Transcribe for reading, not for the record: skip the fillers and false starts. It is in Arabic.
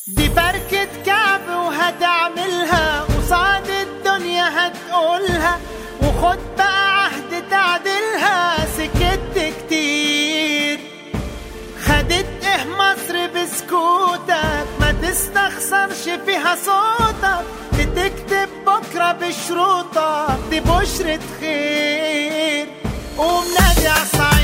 دي فركة كعب وهتعملها قصاد الدنيا هتقولها، وخد بقى عهد تعدلها. سكت كتير خدت ايه مصر بسكوتك، ما تستخسرش فيها صوتك. تكتب بكرة بشروطك دي بشرة خير. قوم نادي عصايا